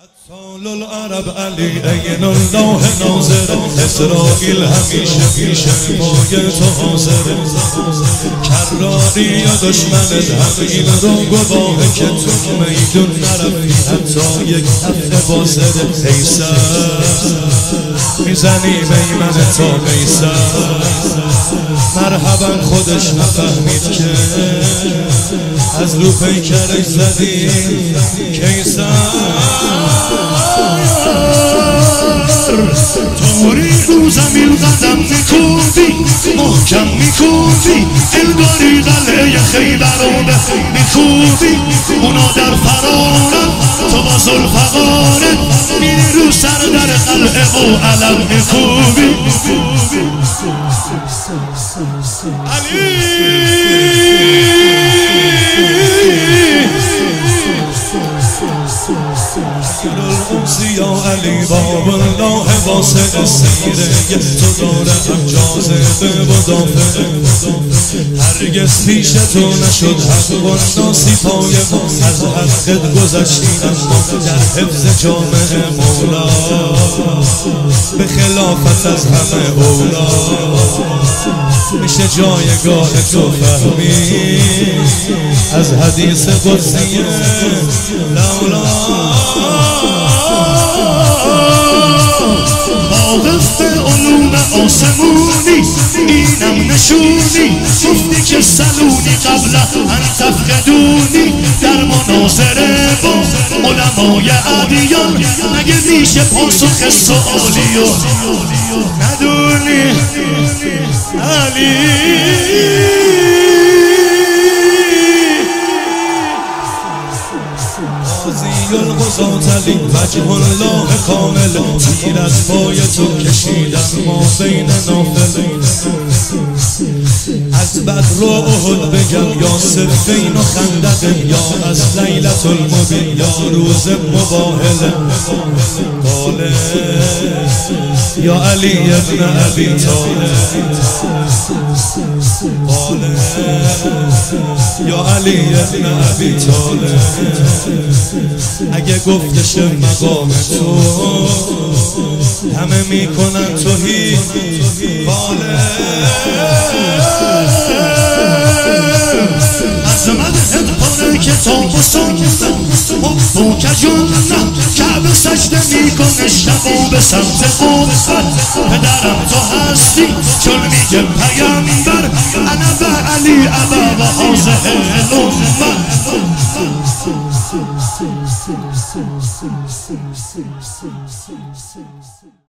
سال العرب علی عین الله ناظر، اسرائیل همیشه پیش پای تو حاضر. کراری یا دشمنت همین رو گواهه که تو میدون نرفتی حتی یک هفته بازده. قیصر میزنی میمن تا قیصر، مرحبا خودش نفهمید که از رو پیکرش زدی قیصر. طوری رو زمین قدم میکوبی، محکم میکوبی، انگاری قلعه خیبر رو میکوبی. اونا در فرارن تو با ذوالفقارت میری رو سر در قلعه و علم میکوبی. علی یا علی باب الله واسه سیره تو داره هم جاذبه و دافعه. هرگز پیش تو نشد حق و ناسی پای ما، از حقت گذشتیم اما در حفظ جامع مولا، به خلافت از همه اولا. میشه جایگاه تو فهمی از حدیث قدسی لولا. واقف علوم آسمونی اینم نشونی، گفتی که سلونی قبل ان تفقدونی. در مناظره با علمای ادیان مگه میشه پاسخ سوالی و ندونی؟ علی القضات علی وجه الله کامل، تیر از پای تو کشیدم ما بین نافل. از بدر و احد بگم یا صفین و خندق، یا از لیلة المبین یا روز مباهله. قاله یا علی ابن ابی طالب، قاله یا علی ابن ابی طالب. اگه گفتش مقام تو همه میکنن توهی، قاله عظمتت پاره کتاب و سنتم، حب و کجونم کعبه سجده میکنه شبا به سمت قبت. پدرم تو هستی چون میگه پیامبر، انا به علی ابا و حاضه الامت.